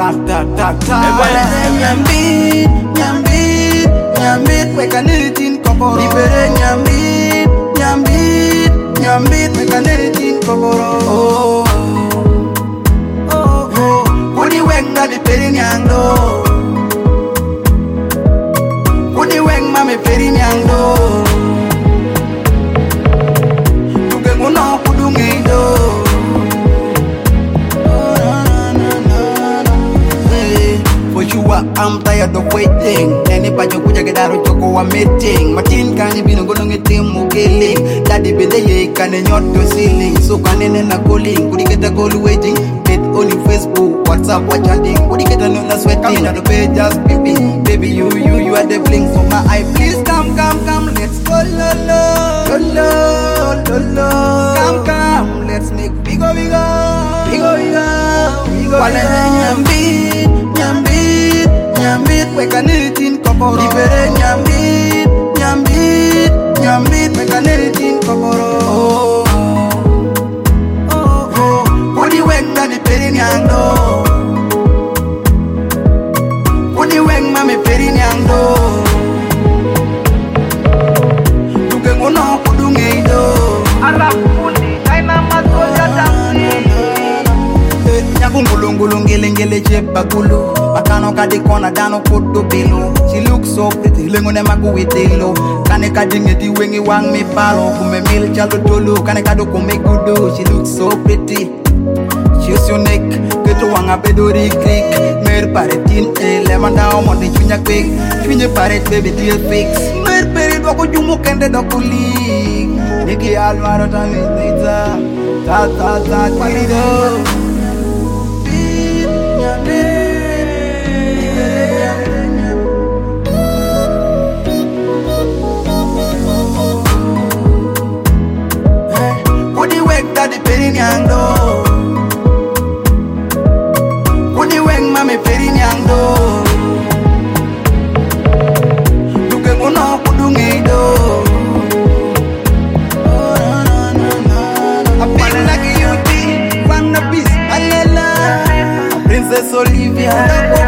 Ratatata. Nyambit, weka nilitin kokoro. Libere nyambit, weka nilitin kokoro. Kudi weng na mi peri nyangdo. Kudi weng ma mi peri nyangdo. Tuge nguno kudu ngido. I'm tired of waiting. Anybody kuja gedaro choko wa meeting. Martin kani bino golonge timu killing. Daddy bendele kane nyot to ceiling. So kanene na calling. Kudi get a call waiting. Bet only Facebook, WhatsApp, what chatting. Kudi get a no na sweating. Coming out the bed just baby you are the bling for my eye. Please come, let's go lolo. Come, let's make bigger. Nyambit, weka nilitin kokoro. Libere nyambit, weka nilitin kokoro. Kudi weng na mi peri nyangdo. Kudi weng ma mi peri nyangdo. Tuge ngono kudu ngeido. Alafundi, kaina matoja tamsi. Nyagungulungulu ngele chepa gulu. Makano kadi kona dano kudu bilu. She looks so pretty, lengo ne magu witilo. Kane kadi ngeti wengi wang mi palo. Kume mil chalo tolu, kane kado kume gudu. She looks so pretty, she's unique. Keto wanga bedori click. Mer paretin lemanda omondi chunya quick. Chunye paret baby deal fix. Mer peri doko jumu kende doko leak. Niki alvaro tani nita. Ta kirido. Daddy peri nyangdo. Kudi weng mami peri nyangdo. Duke ngono kudu ngido. I feel like a UT, Van the Beast, Alela, Princess Olivia.